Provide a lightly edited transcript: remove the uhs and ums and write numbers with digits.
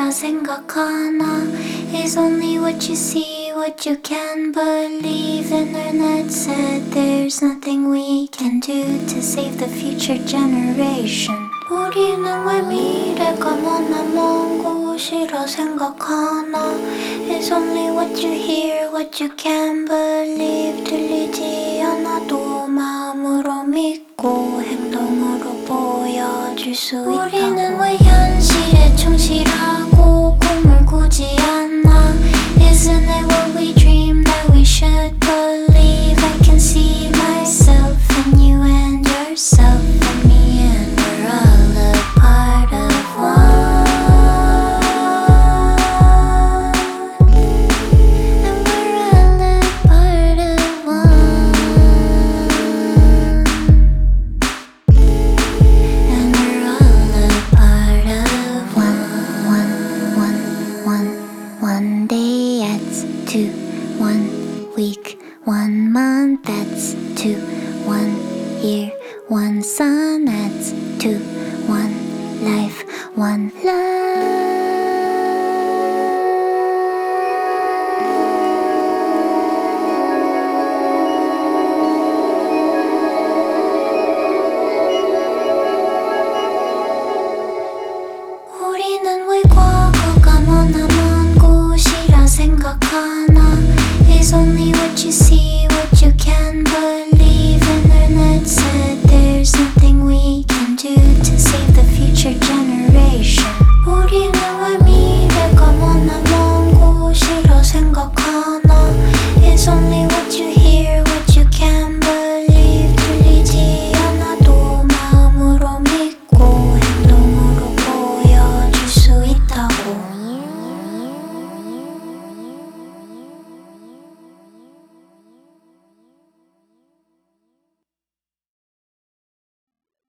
것이라 생각하나 It's only what you see, what you can believe. Internet said there's nothing we can do to save the future generation. 우리는 왜 미래가 머나 먼 곳이라 생각하나 It's only what you hear, what you can believe. 들리지 않아도 마음으로 믿고 행동으로 보여줄 수 있다고. 우리는 왜 현실에 충실하고 꿈을 꾸지 않나 Isn't it what we dream that we should believe? I can see myself in you and yourself in me, and we're all a part of one. And we're all a part of one. And we're all a part of one day adds to 1 week, 1 month adds to 1 year, 1 sun adds to 1 life, 1 love.